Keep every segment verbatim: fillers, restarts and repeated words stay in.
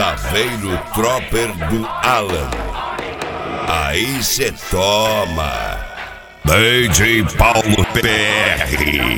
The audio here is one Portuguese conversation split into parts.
Saveiro Tropper do Alan. Aí cê toma. D J Paulo P R.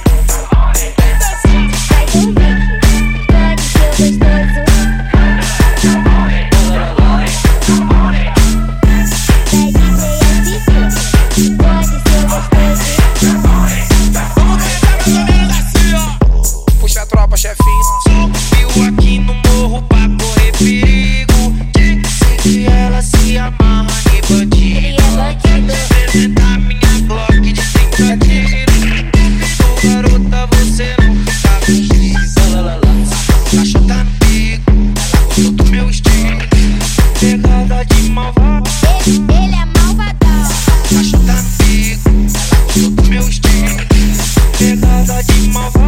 Puxa a tropa, chefinho. Subiu aqui no morro pra correr perigo. Disse que ela se amarra de bandido. Apresentar minha Glock de trinta tiros. Ô garota, você não fica vestida. Cachota no bico, ela gostou do meu estilo. Pegada de malvado, Ele é malvadão. cachota no bico, ela gostou do meu estilo. Pegada de malvado.